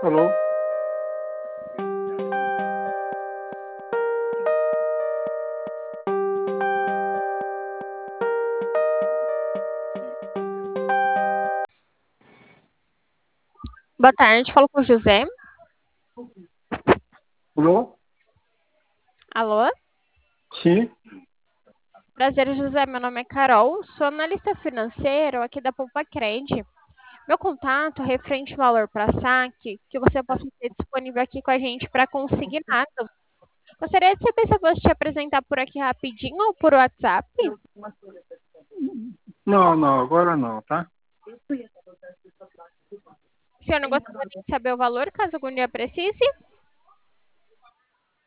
Alô? Boa tarde, falo com o José. Alô? Alô? Sim? Prazer, José. Meu nome é Carol, sou analista financeiro aqui da Poupa Cred. Meu contato é referente ao valor para saque, que você possa ter disponível aqui com a gente para consignado. Gostaria de saber se eu posso te apresentar por aqui rapidinho ou por WhatsApp. Não, não, agora não, tá? O senhor não gostaria de saber o valor, caso algum dia precise?